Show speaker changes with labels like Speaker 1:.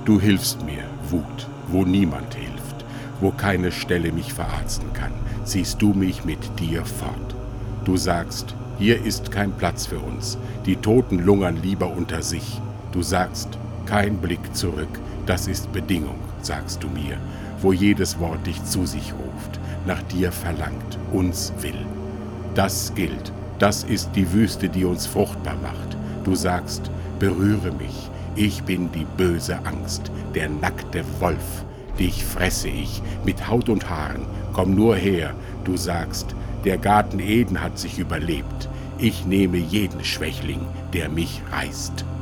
Speaker 1: Du hilfst mir, Wut, wo niemand hilft, wo keine Stelle mich verarzten kann, ziehst du mich mit dir fort. Du sagst, hier ist kein Platz für uns, die Toten lungern lieber unter sich. Du sagst, kein Blick zurück, das ist Bedingung, sagst du mir, wo jedes Wort dich zu sich ruft, nach dir verlangt, uns will. Das gilt, das ist die Wüste, die uns fruchtbar macht. Du sagst, berühre mich, ich bin die böse Angst, der nackte Wolf. Dich fresse ich mit Haut und Haaren, komm nur her. Du sagst, der Garten Eden hat sich überlebt. Ich nehme jeden Schwächling, der mich reißt.